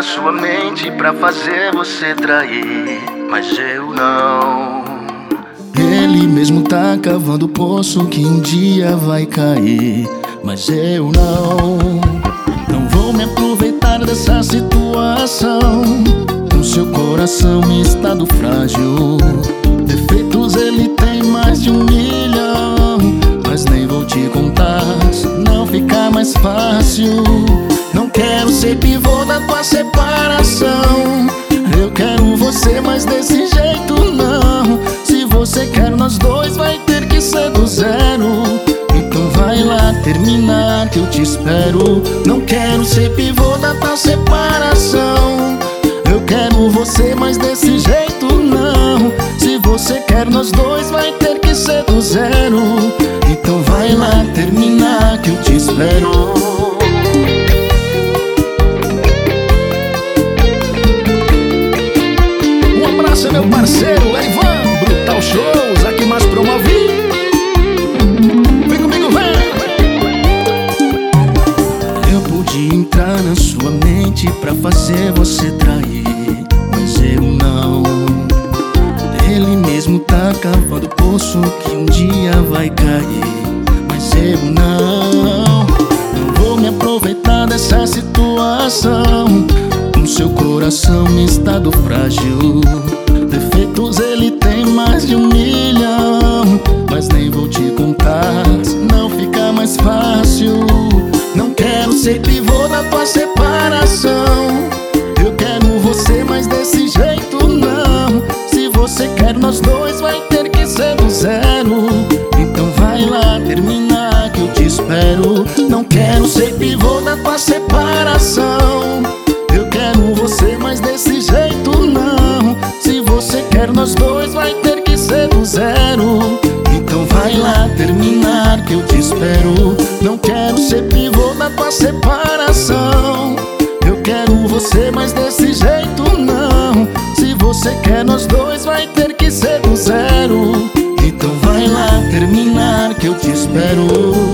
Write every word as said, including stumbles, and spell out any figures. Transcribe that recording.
sua mente pra fazer você trair, mas eu não. Ele mesmo tá cavando o poço que um dia vai cair, mas eu não. Não vou me aproveitar dessa situação. O seu coração em estado frágil, defeitos ele tem mais de um milhão, mas nem vou te contar, senão fica mais fácil. Não quero ser pivô da tua separação. Eu quero você, mas desse jeito não. Se você quer nós dois, vai ter que ser do zero. Então vai lá terminar que eu te espero. Não quero ser pivô da tua separação. Eu quero você, mas desse jeito não. Se você quer nós dois, vai ter que ser do zero. Então vai lá terminar que eu te espero. Meu parceiro Ivan, Brutal Shows, aqui mais promove. Vem comigo, vem. Eu pude entrar na sua mente pra fazer você trair, mas eu não. Ele mesmo tá cavando o poço que um dia vai cair, mas eu não. Não vou me aproveitar dessa situação. O seu coração em estado frágil, defeitos ele tem mais de um milhão, mas nem vou te contar, senão fica mais fácil. Não quero ser pivô da tua separação. Eu quero você, mas desse jeito não. Se você quer nós dois, vai ter que ser do zero. Então vai lá terminar que eu te espero. Não quero ser pivô da tua separação. Eu quero você, mas desse jeito não. Se você quer nós dois, vai ter que ser do zero. Então vai lá terminar que eu te espero. Não quero ser pivô da tua separação. Eu quero você, mas desse jeito não. Se você quer nós dois, vai ter que ser do zero. Então vai lá terminar que eu te espero.